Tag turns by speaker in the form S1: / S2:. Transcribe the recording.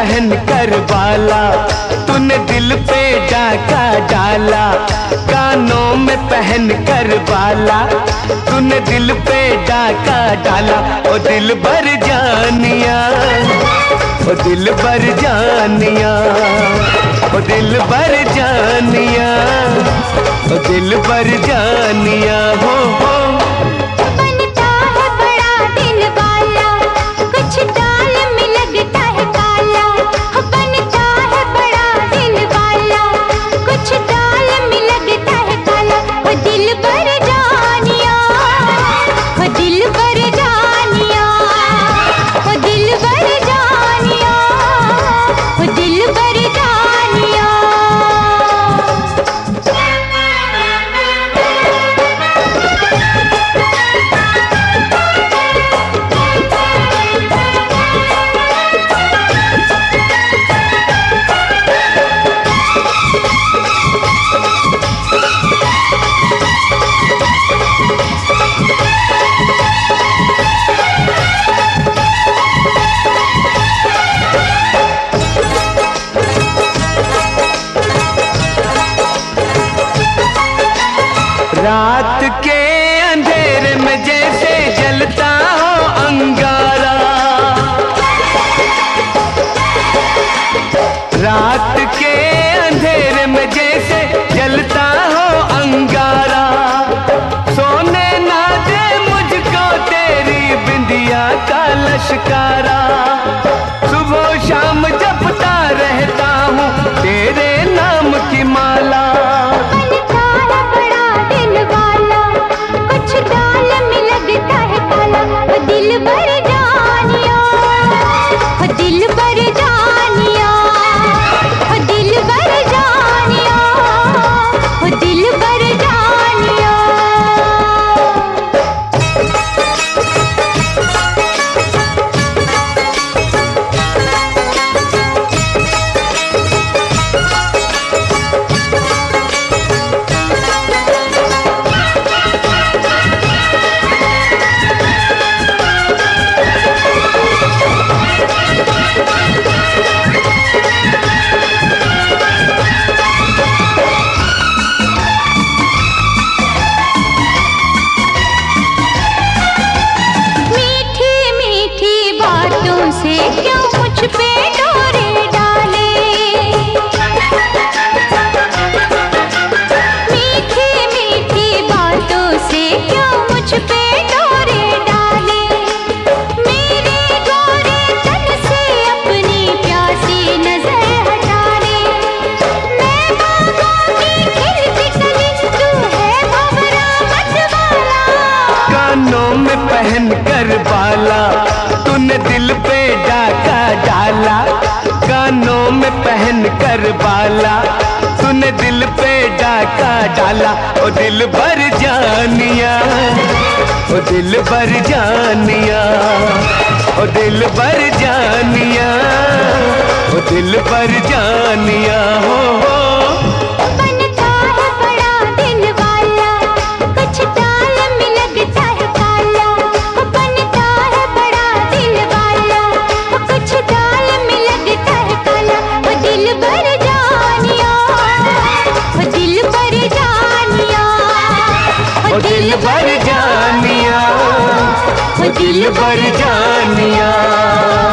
S1: पहन कर बाला, तूने दिल पे डाका डाला। कानों में पहन कर बाला, तूने दिल पे डाका डाला। ओ दिल भर जानिया, ओ दिल भर जानिया, ओ दिल भर जानिया, ओ दिल भर जानिया हो।
S2: बनता है बड़ा दिल वाला, कुछ दाल में लगता है काला। बनता है बड़ा दिल वाला, कुछ दाल में लगता है काला। वो दिल भर जानिया, वो दिल भर जानिया, वो दिल भर जानिया, वो दिल भर जानिया।
S1: रात के अंधेरे में जैसे जलता हो अंगारा, रात के अंधेरे में जैसे जलता हो अंगारा। सोने ना दे मुझको तेरी बिंदिया का लश्कारा, सुबह शाम जपता रहता हूँ तेरे नाम की माला। दिल भर जानिया, दिल भर जानिया, दिल भर जानिया, दिल भर जानिया। से क्यों मुझ पे डोरे डाले, मीठी मीठी बातों से क्यों मुझ पे डोरे डाले। मेरे गोरे तन से अपनी प्यासी नजर हटाने, मैं बागों की खिलती कली, तू है भंवरा मतवाला। कानों में पहन कर बाला, तूने दिल पे डाका डाला। कानों में पहन कर बाला, तूने दिल पे डाका डाला। ओ दिल भर जानिया, ओ दिल भर जानिया, ओ दिल भर जानिया, ओ दिल भर जानिया हो।
S2: बनता है बड़ा दिल वाला, कुछ दाल में लगता है काला। बनता है बड़ा दिल वाला, कुछ दाल में लगता है काला। वो दिल भर जानिया, वो दिल भर जानिया,
S1: ओ दिल भर जानिया, ओ दिल भर जानिया।